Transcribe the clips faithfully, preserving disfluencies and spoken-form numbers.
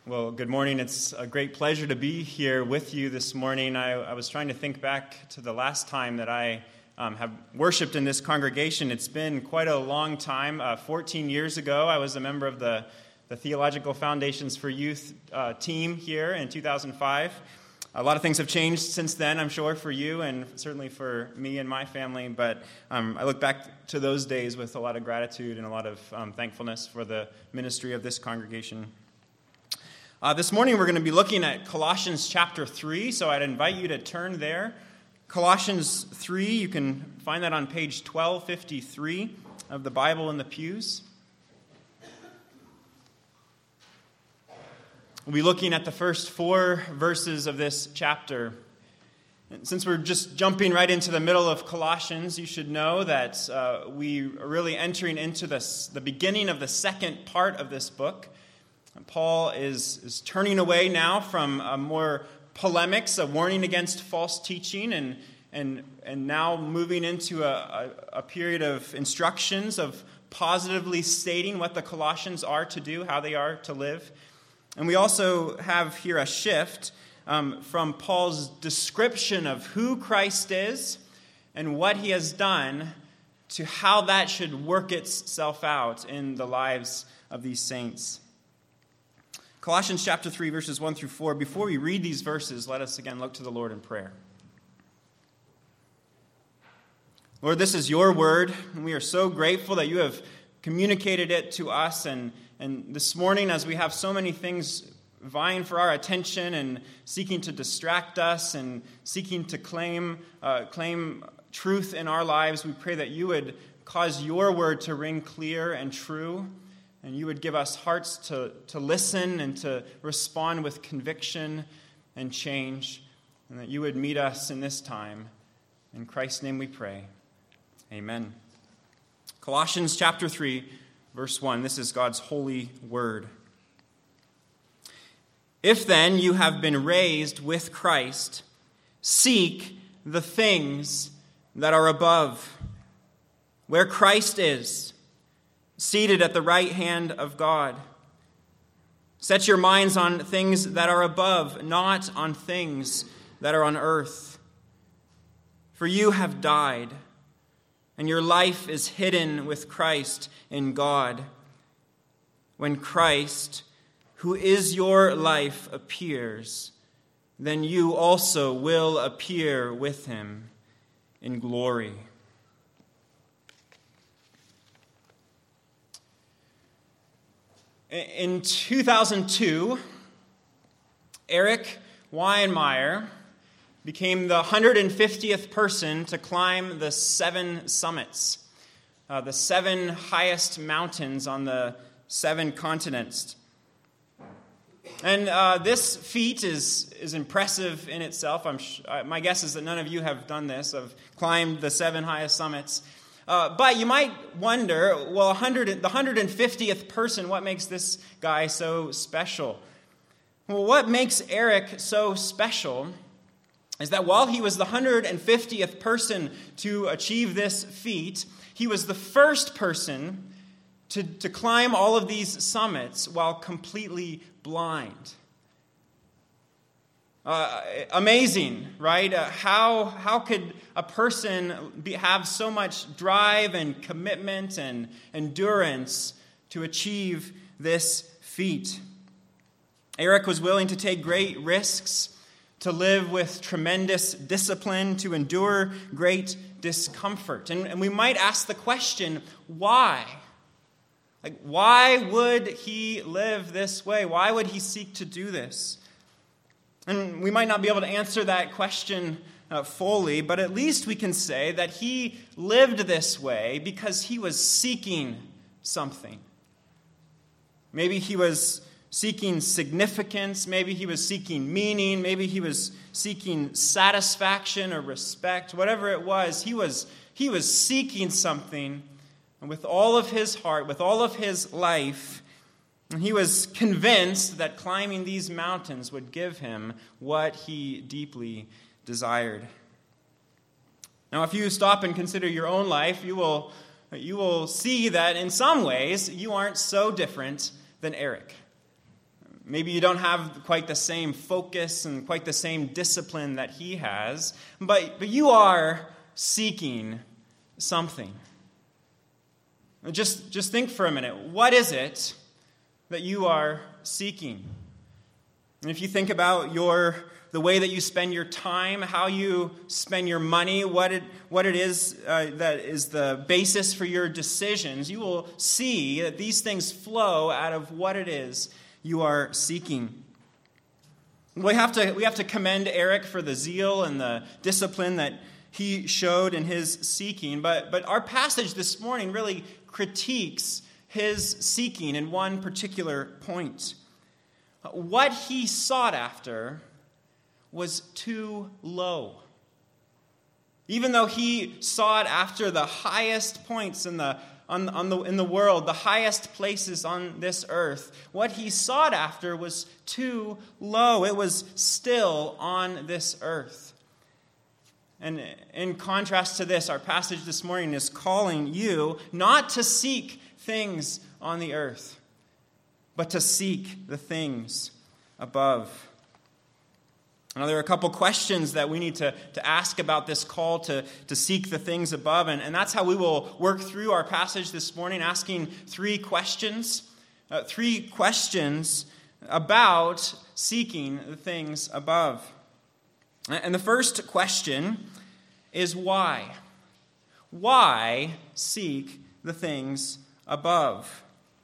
Well, good morning. It's a great pleasure to be here with you this morning. I, I was trying to think back to the last time that I um, have worshiped in this congregation. It's been quite a long time. Uh, fourteen years ago, I was a member of the, the Theological Foundations for Youth uh, team here in two thousand five. A lot of things have changed since then, I'm sure, for you and certainly for me and my family. But um, I look back to those days with a lot of gratitude and a lot of um, thankfulness for the ministry of this congregation. Uh, this morning we're going to be looking at Colossians chapter three, so I'd invite you to turn there. Colossians three, you can find that on page twelve fifty-three of the Bible in the pews. We'll be looking at the first four verses of this chapter. And since we're just jumping right into the middle of Colossians, you should know that uh, we are really entering into this, the beginning of the second part of this book. Paul is, is turning away now from uh, more polemics, a warning against false teaching, and and and now moving into a, a, a period of instructions of positively stating what the Colossians are to do, how they are to live. And we also have here a shift um, from Paul's description of who Christ is and what he has done to how that should work itself out in the lives of these saints. Colossians chapter three, verses one through four. Before we read these verses, let us again look to the Lord in prayer. Lord, this is your word, and we are so grateful that you have communicated it to us. And, and this morning, as we have so many things vying for our attention and seeking to distract us and seeking to claim, uh, claim truth in our lives, we pray that you would cause your word to ring clear and true. And you would give us hearts to, to listen and to respond with conviction and change. And that you would meet us in this time. In Christ's name we pray. Amen. Colossians chapter three, verse one. This is God's holy word. If then you have been raised with Christ, seek the things that are above, where Christ is, seated at the right hand of God. Set your minds on things that are above, not on things that are on earth. For you have died, and your life is hidden with Christ in God. When Christ, who is your life, appears, then you also will appear with him in glory. In two thousand two, Eric Weihenmayer became the one hundred fiftieth person to climb the seven summits, uh, the seven highest mountains on the seven continents. And uh, this feat is, is impressive in itself. I'm sh- uh, my guess is that none of you have done this, have climbed the seven highest summits. Uh, but you might wonder, well, one hundred, the one hundred fiftieth person, what makes this guy so special? Well, what makes Eric so special is that while he was the one hundred fiftieth person to achieve this feat, he was the first person to, to climb all of these summits while completely blind. Uh, amazing, right? Uh, how how could a person be, have so much drive and commitment and endurance to achieve this feat? Eric was willing to take great risks, to live with tremendous discipline, to endure great discomfort. And, and we might ask the question, why? Like, why would he live this way? Why would he seek to do this? And we might not be able to answer that question uh, fully, but at least we can say that he lived this way because he was seeking something. Maybe he was seeking significance, maybe he was seeking meaning, maybe he was seeking satisfaction or respect, whatever it was, he was, he was seeking something, and with all of his heart, with all of his life, and he was convinced that climbing these mountains would give him what he deeply desired. Now, if you stop and consider your own life, you will, you will see that in some ways you aren't so different than Eric. Maybe you don't have quite the same focus and quite the same discipline that he has, but, but you are seeking something. Just, just think for a minute. What is it that you are seeking? And if you think about your the way that you spend your time, how you spend your money, what it, what it is uh, that is the basis for your decisions, you will see that these things flow out of what it is you are seeking. We have to, we have to commend Eric for the zeal and the discipline that he showed in his seeking, but, but our passage this morning really critiques his seeking in one particular point. What he sought after was too low. Even though he sought after the highest points in the, on, on the, in the world, the highest places on this earth, what he sought after was too low. It was still on this earth. And in contrast to this, our passage this morning is calling you not to seek things on the earth, but to seek the things above. Now, there are a couple questions that we need to, to ask about this call to, to seek the things above, and, and that's how we will work through our passage this morning, asking three questions, uh, three questions about seeking the things above. And the first question is why? Why seek the things above?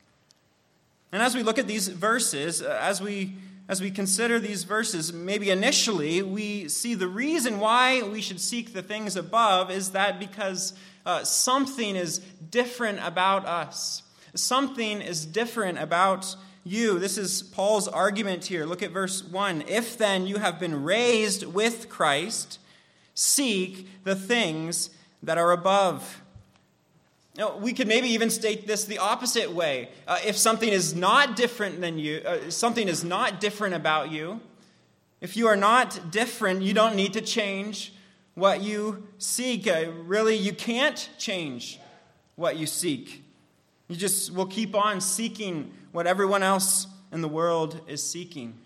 And as we look at these verses, as we as we consider these verses, maybe initially we see the reason why we should seek the things above is that because uh, something is different about us. Something is different about you. This is Paul's argument here. Look at verse one. If then you have been raised with Christ, seek the things that are above. Now, we could maybe even state this the opposite way. Uh, if something is not different than you, uh, something is not different about you, if you are not different, you don't need to change what you seek. Uh, really, you can't change what you seek. You just will keep on seeking what everyone else in the world is seeking.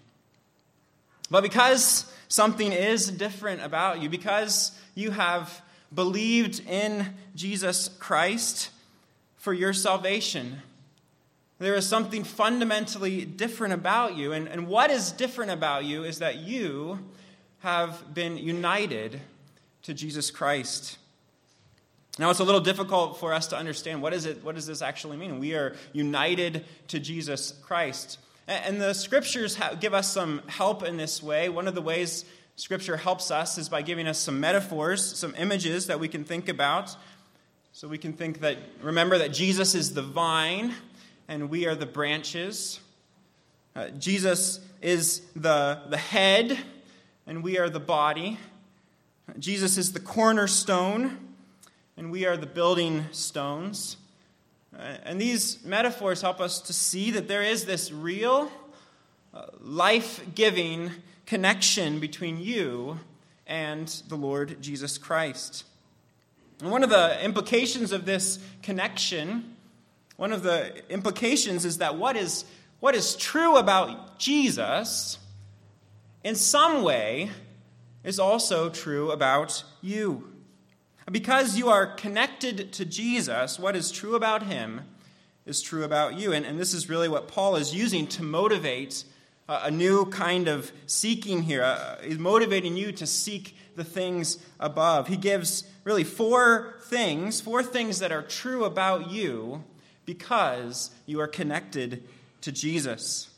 But because something is different about you, because you have believed in Jesus Christ for your salvation, there is something fundamentally different about you. And, and what is different about you is that you have been united to Jesus Christ. Now, it's a little difficult for us to understand what is it, what does this actually mean? We are united to Jesus Christ. And the scriptures give us some help in this way. One of the ways Scripture helps us is by giving us some metaphors, some images that we can think about. So we can think that, remember that Jesus is the vine and we are the branches. Uh, Jesus is the, the head and we are the body. Jesus is the cornerstone and we are the building stones. Uh, and these metaphors help us to see that there is this real, uh, life-giving connection between you and the Lord Jesus Christ. And one of the implications of this connection, one of the implications is that what is, what is true about Jesus, in some way, is also true about you. Because you are connected to Jesus, what is true about him is true about you. And, and this is really what Paul is using to motivate a new kind of seeking here. Uh, he's motivating you to seek the things above. He gives really four things, four things that are true about you because you are connected to Jesus.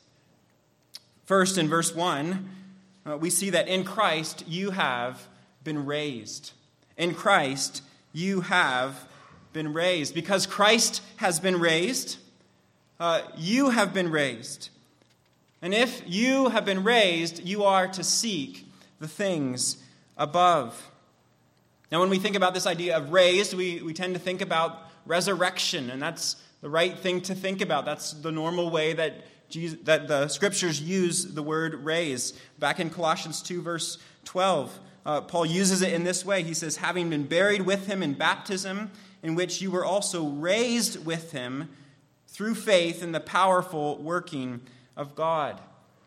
First, in verse one, uh, we see that in Christ you have been raised. In Christ you have been raised. Because Christ has been raised, uh, you have been raised. And if you have been raised, you are to seek the things above. Now, when we think about this idea of raised, we, we tend to think about resurrection, and that's the right thing to think about. That's the normal way that Jesus, that the Scriptures use the word raise. Back in Colossians two, verse twelve, uh, Paul uses it in this way. He says, having been buried with him in baptism, in which you were also raised with him through faith in the powerful working of God.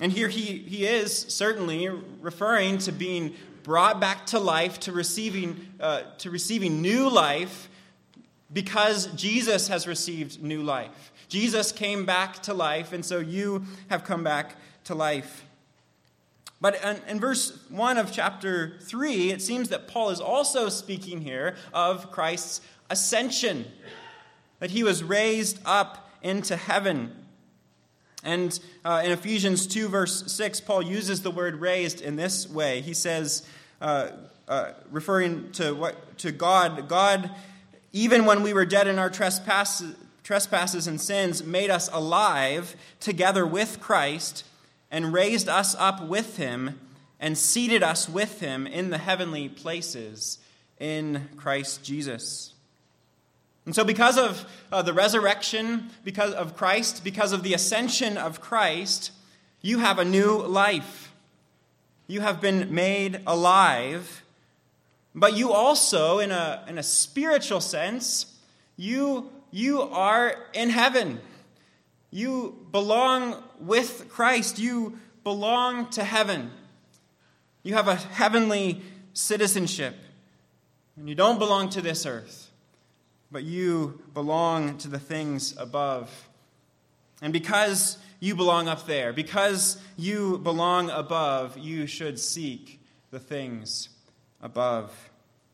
And here he, he is certainly referring to being brought back to life, to receiving, uh, to receiving new life because Jesus has received new life. Jesus came back to life, and so you have come back to life. But in, in verse one of chapter three, it seems that Paul is also speaking here of Christ's ascension, that he was raised up into heaven. And uh, in Ephesians two, verse six, Paul uses the word raised in this way. He says, uh, uh, referring to what to God, God, even when we were dead in our trespasses, trespasses and sins, made us alive together with Christ and raised us up with him and seated us with him in the heavenly places in Christ Jesus. And so because of uh, the resurrection, because of Christ, because of the ascension of Christ, you have a new life. You have been made alive. But you also, in a, in a spiritual sense, you, you are in heaven. You belong with Christ. You belong to heaven. You have a heavenly citizenship. And you don't belong to this earth, but you belong to the things above. And because you belong up there, because you belong above, you should seek the things above.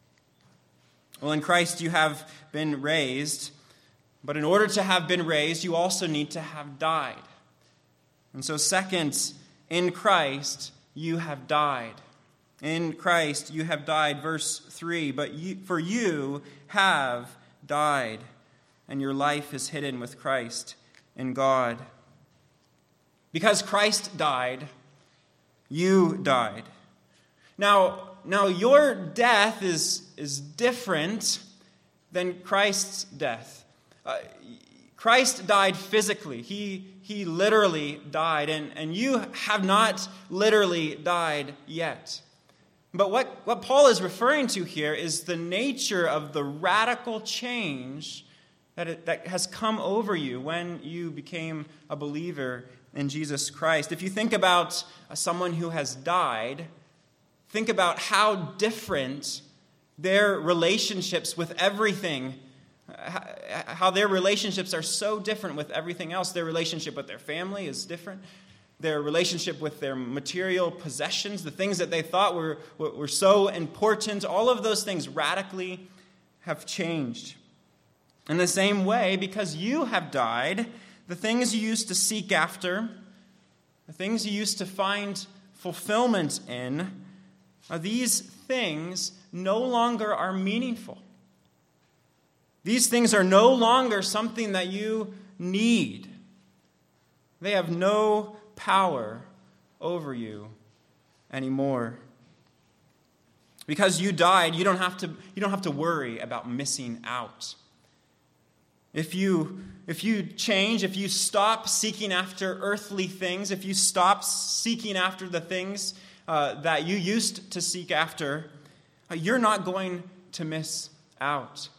Well, in Christ you have been raised, but in order to have been raised, you also need to have died. And so second, in Christ you have died. In Christ you have died, verse three, but you, for you have died, and your life is hidden with Christ in God. Because Christ died, you died. Now, now your death is, is different than Christ's death. Uh, Christ died physically. He, he literally died, and, and you have not literally died yet. But what, what Paul is referring to here is the nature of the radical change that, it, that has come over you when you became a believer in Jesus Christ. If you think about someone who has died, think about how different their relationships with everything, how their relationships are so different with everything else. Their relationship with their family is different. Their relationship with their material possessions, the things that they thought were, were so important, all of those things radically have changed. In the same way, because you have died, the things you used to seek after, the things you used to find fulfillment in, are these things no longer are meaningful. These things are no longer something that you need. They have no power over you anymore. Because you died, you don't have to, you don't have to worry about missing out. If you, if you change, if you stop seeking after earthly things, if you stop seeking after the things uh, that you used to seek after, uh, you're not going to miss out.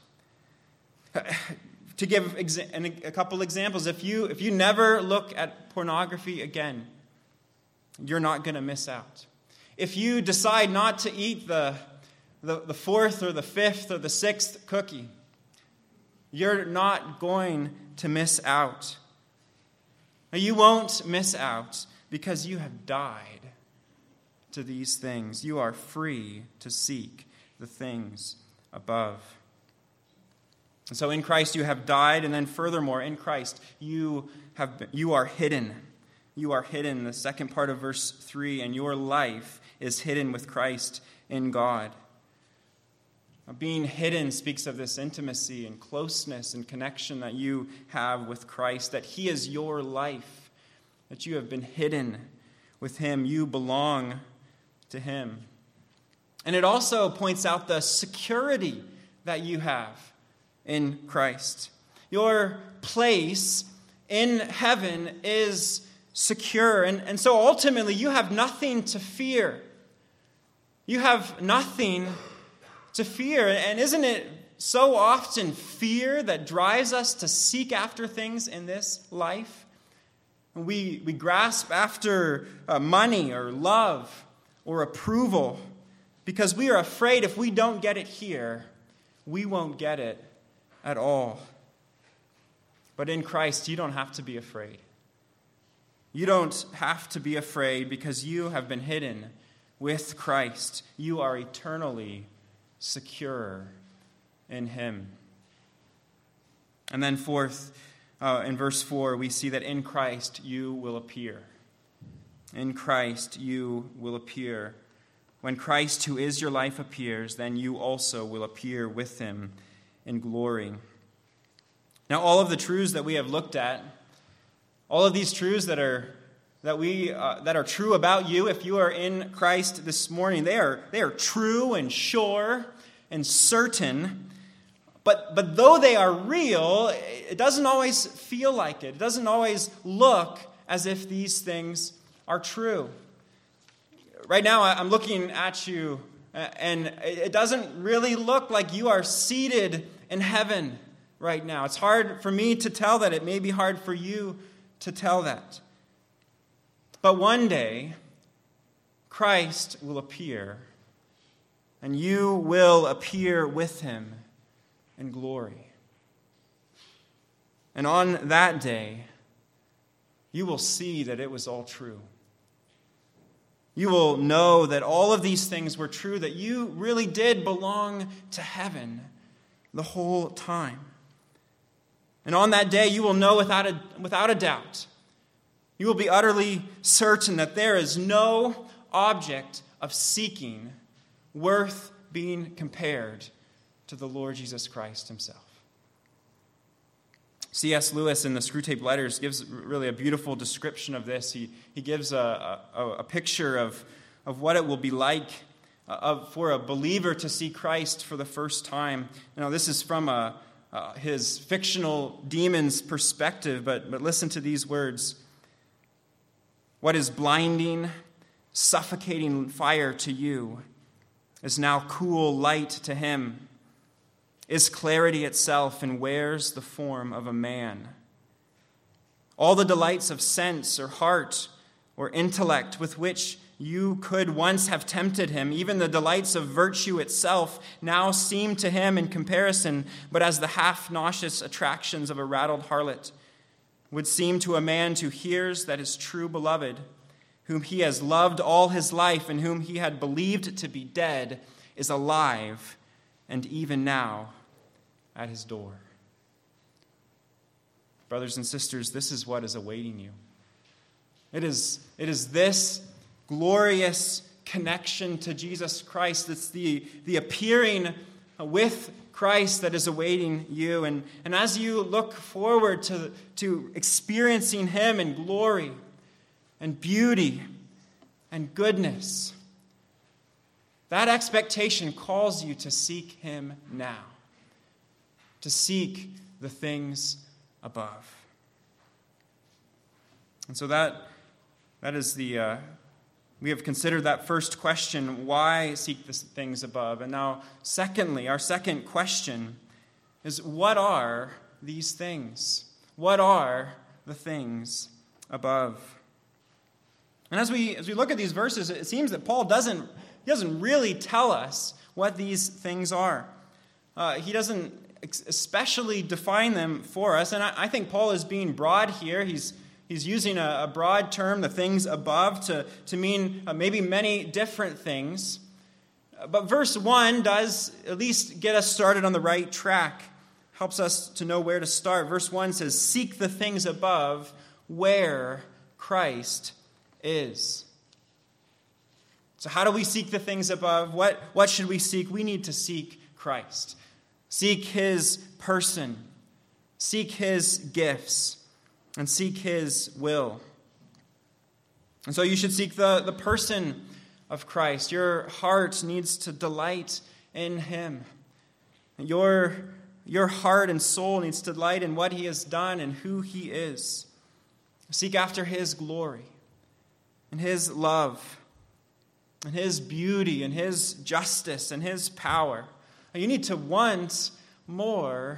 To give exa- a couple examples, if you if you never look at pornography again, you're not going to miss out. If you decide not to eat the, the, the fourth or the fifth or the sixth cookie, you're not going to miss out. You won't miss out because you have died to these things. You are free to seek the things above. And so in Christ you have died, and then furthermore, in Christ you have been, you are hidden. You are hidden, the second part of verse three, and your life is hidden with Christ in God. Being hidden speaks of this intimacy and closeness and connection that you have with Christ, that he is your life, that you have been hidden with him. You belong to him. And it also points out the security that you have in Christ. Your place in heaven is secure. And, and so ultimately, you have nothing to fear. You have nothing to fear. And isn't it so often fear that drives us to seek after things in this life? We, we grasp after uh, money or love or approval because we are afraid if we don't get it here, we won't get it at all. But in Christ, you don't have to be afraid. You don't have to be afraid because you have been hidden with Christ. You are eternally secure in him. And then fourth, uh, in verse four, we see that in Christ you will appear. In Christ you will appear. When Christ, who is your life, appears, then you also will appear with him in glory. Now, all of the truths that we have looked at, all of these truths that are that we uh, that are true about you, if you are in Christ this morning, they are they are true and sure and certain. But but though they are real, it doesn't always feel like it. It doesn't always look as if these things are true. Right now, I'm looking at you, and it doesn't really look like you are seated in heaven right now. It's hard for me to tell that. It may be hard for you to tell that. But one day, Christ will appear, and you will appear with him in glory. And on that day, you will see that it was all true. You will know that all of these things were true, that you really did belong to heaven the whole time. And on that day, you will know without a, without a doubt, you will be utterly certain that there is no object of seeking worth being compared to the Lord Jesus Christ himself. C S Lewis in the Screwtape Letters gives really a beautiful description of this. He, he gives a, a, a picture of, of what it will be like uh, of, for a believer to see Christ for the first time. Now, this is from a, uh, his fictional demon's perspective, but, but listen to these words. What is blinding, suffocating fire to you is now cool light to him, is clarity itself, and wears the form of a man. All the delights of sense or heart or intellect with which you could once have tempted him, even the delights of virtue itself, now seem to him in comparison but as the half-nauseous attractions of a rattled harlot, would seem to a man who hears that his true beloved, whom he has loved all his life and whom he had believed to be dead, is alive and even now at his door. Brothers and sisters, this is what is awaiting you. It is, it is this glorious connection to Jesus Christ. It's the, the appearing with Christ that is awaiting you. And, and as you look forward to, to experiencing him in glory and beauty and goodness, that expectation calls you to seek him now, to seek the things above. And so that that is the, uh, we have considered that first question, why seek the things above? And now, secondly, our second question is, what are these things? What are the things above? And as we as we look at these verses, it seems that Paul doesn't he doesn't really tell us what these things are. Uh, he doesn't especially define them for us, and I, I think Paul is being broad here. He's he's using a, a broad term, the things above, to to mean uh, maybe many different things. But verse one does at least get us started on the right track, helps us to know where to start. Verse one says, "Seek the things above, where Christ is." So how do we seek the things above? What, what should we seek? We need to seek Christ. Seek his person. Seek his gifts. And seek his will. And so you should seek the, the person of Christ. Your heart needs to delight in him. Your, your heart and soul needs to delight in what he has done and who he is. Seek after his glory and his love and his beauty and his justice and his power. You need to want more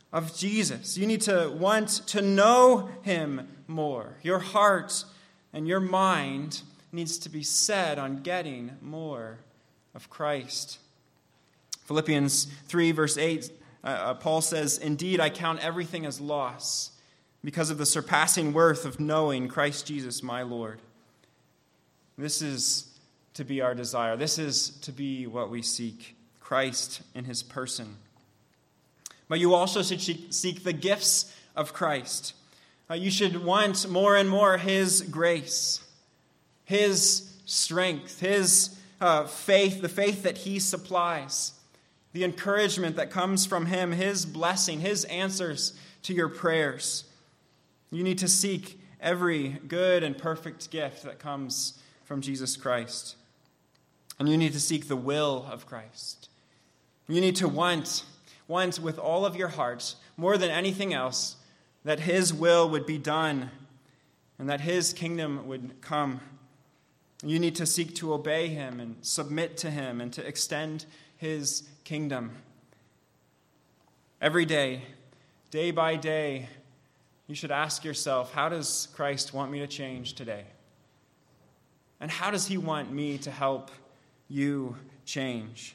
of Jesus. You need to want to know him more. Your heart and your mind needs to be set on getting more of Christ. Philippians three, verse eight, uh, Paul says, "Indeed, I count everything as loss because of the surpassing worth of knowing Christ Jesus my Lord." This is to be our desire. This is to be what we seek, Christ in his person. But you also should seek the gifts of Christ. Uh, you should want more and more his grace, his strength, his uh, faith, the faith that he supplies, the encouragement that comes from him, his blessing, his answers to your prayers. You need to seek every good and perfect gift that comes from Jesus Christ. And you need to seek the will of Christ. You need to want, want with all of your heart, more than anything else, that his will would be done and that his kingdom would come. You need to seek to obey him and submit to him and to extend his kingdom. Every day, day by day, you should ask yourself, how does Christ want me to change today? And how does he want me to help you change?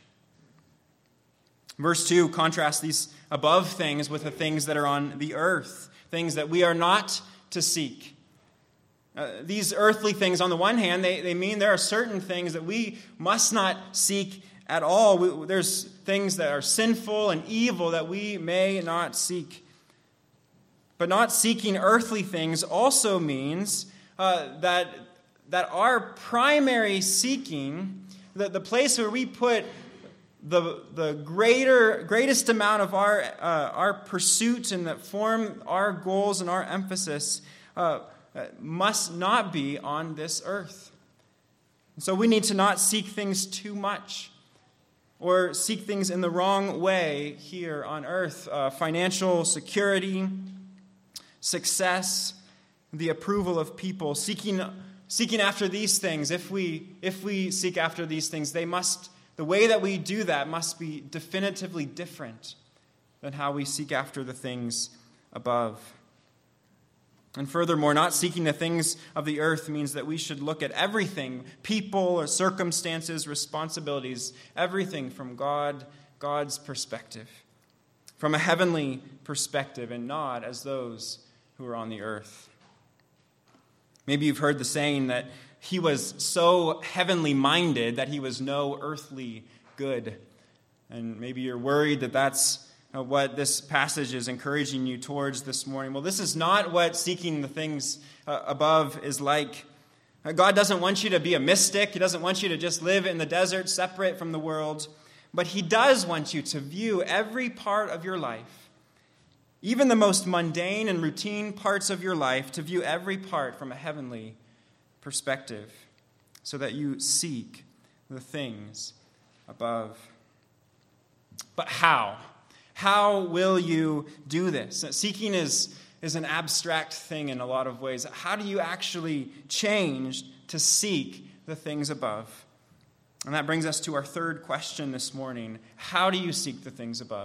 Verse two contrasts these above things with the things that are on the earth, things that we are not to seek. Uh, these earthly things, on the one hand, they, they mean there are certain things that we must not seek at all. We, there's things that are sinful and evil that we may not seek. But not seeking earthly things also means uh, that, that our primary seeking, the, the place where we put the, the greater, greatest amount of our, uh, our pursuit and that form our goals and our emphasis uh, must not be on this earth. So we need to not seek things too much or seek things in the wrong way here on earth. Uh, financial security, success, the approval of people, seeking seeking after these things. If we if we seek after these things, they must the way that we do that must be definitively different than how we seek after the things above. And furthermore, not seeking the things of the earth means that we should look at everything, people or circumstances, responsibilities, everything from God, God's perspective, from a heavenly perspective, and not as those who are on the earth. Maybe you've heard the saying that he was so heavenly minded that he was no earthly good. And maybe you're worried that that's what this passage is encouraging you towards this morning. Well, this is not what seeking the things uh, above is like. Uh, God doesn't want you to be a mystic. He doesn't want you to just live in the desert separate from the world. But he does want you to view every part of your life, even the most mundane and routine parts of your life, to view every part from a heavenly perspective so that you seek the things above. But how? How will you do this? Seeking is, is an abstract thing in a lot of ways. How do you actually change to seek the things above? And that brings us to our third question this morning. How do you seek the things above?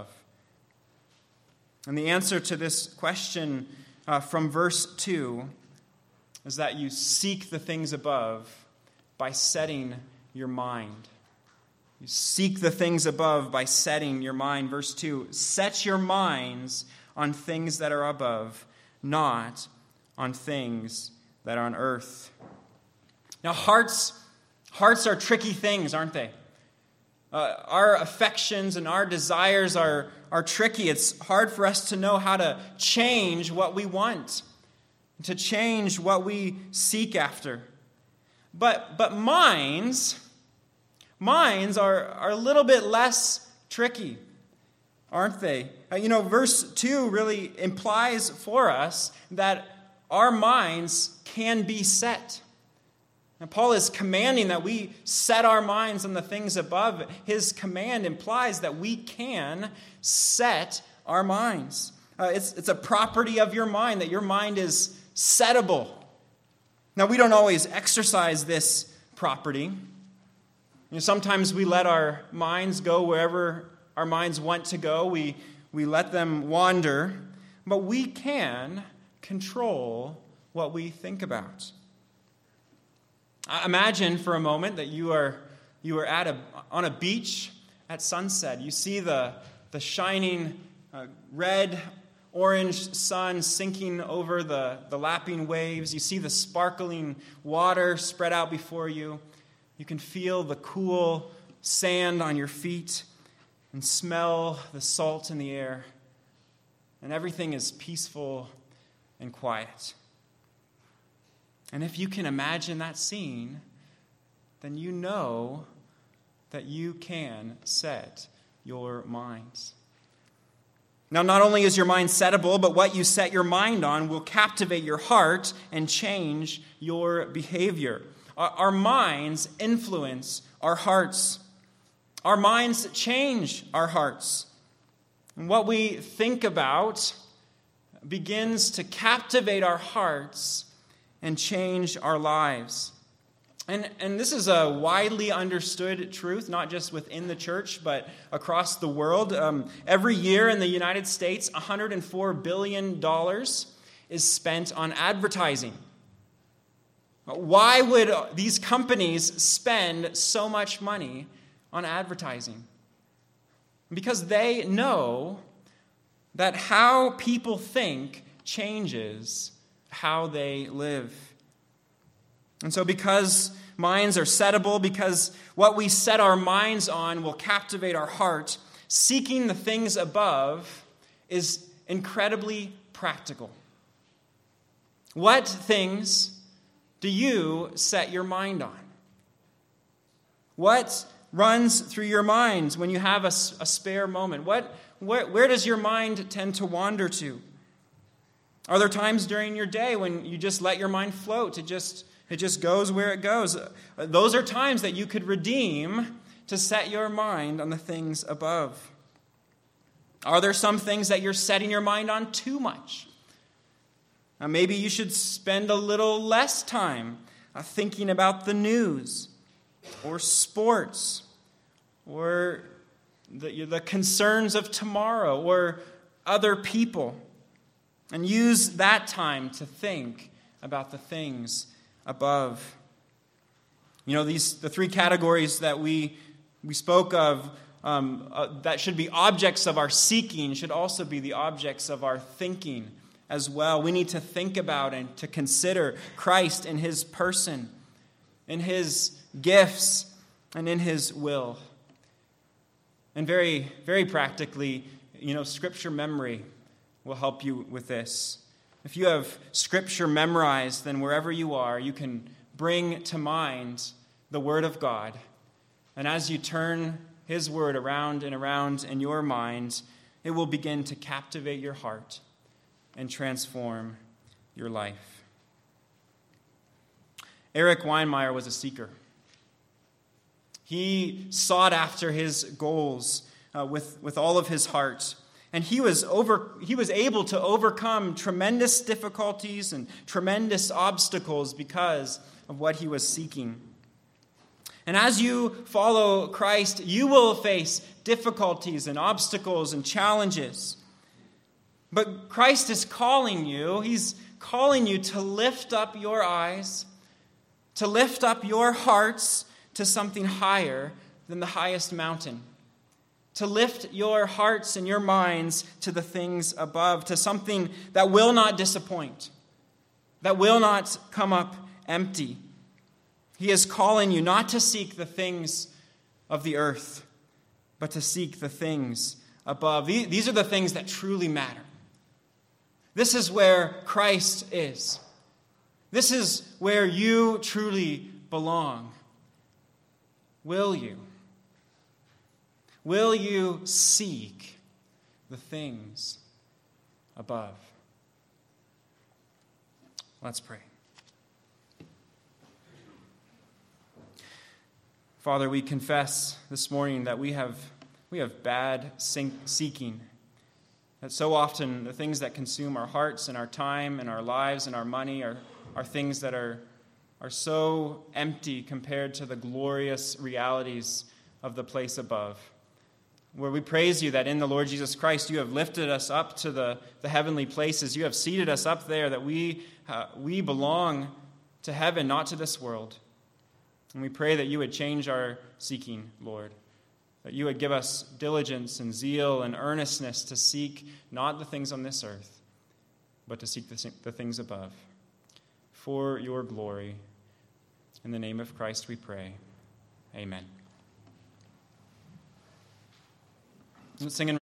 And the answer to this question uh, from verse two is that you seek the things above by setting your mind. You seek the things above by setting your mind. Verse two, set your minds on things that are above, not on things that are on earth. Now, hearts, hearts are tricky things, aren't they? Uh, our affections and our desires are, are tricky. It's hard for us to know how to change what we want, to change what we seek after. But, but minds... Minds are, are a little bit less tricky, aren't they? Uh, you know, verse two really implies for us that our minds can be set. And Paul is commanding that we set our minds on the things above. His command implies that we can set our minds. Uh, it's, it's a property of your mind, that your mind is settable. Now, we don't always exercise this property. You know, sometimes we let our minds go wherever our minds want to go. We we let them wander, but we can control what we think about. Imagine for a moment that you are you are at a on a beach at sunset. You see the the shining uh, red, orange sun sinking over the, the lapping waves. You see the sparkling water spread out before you. You can feel the cool sand on your feet and smell the salt in the air. And everything is peaceful and quiet. And if you can imagine that scene, then you know that you can set your minds. Now, not only is your mind settable, but what you set your mind on will captivate your heart and change your behavior. Our, our minds influence our hearts. Our minds change our hearts. And what we think about begins to captivate our hearts and change our lives. And, and this is a widely understood truth, not just within the church, but across the world. Um, every year in the United States, one hundred four billion dollars is spent on advertising. Why would these companies spend so much money on advertising? Because they know that how people think changes how they live. And so because minds are settable, because what we set our minds on will captivate our heart, seeking the things above is incredibly practical. What things do you set your mind on? What runs through your mind when you have a, a spare moment? What, where, where does your mind tend to wander to? Are there times during your day when you just let your mind float? It just It just goes where it goes. Those are times that you could redeem to set your mind on the things above. Are there some things that you're setting your mind on too much? Now, maybe you should spend a little less time uh, thinking about the news or sports or the, the concerns of tomorrow or other people, and use that time to think about the things above. You know, these the three categories that we we spoke of um, uh, that should be objects of our seeking should also be the objects of our thinking as well. We need to think about and to consider Christ in his person, in his gifts, and in his will. And very, very practically, you know, scripture memory will help you with this. If you have Scripture memorized, then wherever you are, you can bring to mind the Word of God. And as you turn His Word around and around in your mind, it will begin to captivate your heart and transform your life. Eric Weinmeier was a seeker. He sought after his goals uh, with, with all of his heart. And he was over. He was able to overcome tremendous difficulties and tremendous obstacles because of what he was seeking. And as you follow Christ, you will face difficulties and obstacles and challenges. But Christ is calling you. He's calling you to lift up your eyes, to lift up your hearts to something higher than the highest mountain. To lift your hearts and your minds to the things above, to something that will not disappoint, that will not come up empty. He is calling you not to seek the things of the earth, but to seek the things above. These are the things that truly matter. This is where Christ is. This is where you truly belong. Will you? Will you seek the things above? Let's pray. Father, we confess this morning that we have we have bad seeking. That so often the things that consume our hearts and our time and our lives and our money are, are things that are, are so empty compared to the glorious realities of the place above. where we praise you that in the Lord Jesus Christ you have lifted us up to the, the heavenly places. You have seated us up there, that we, uh, we belong to heaven, not to this world. And we pray that you would change our seeking, Lord, that you would give us diligence and zeal and earnestness to seek not the things on this earth, but to seek the, the things above. For your glory, in the name of Christ we pray. Amen. Let's sing in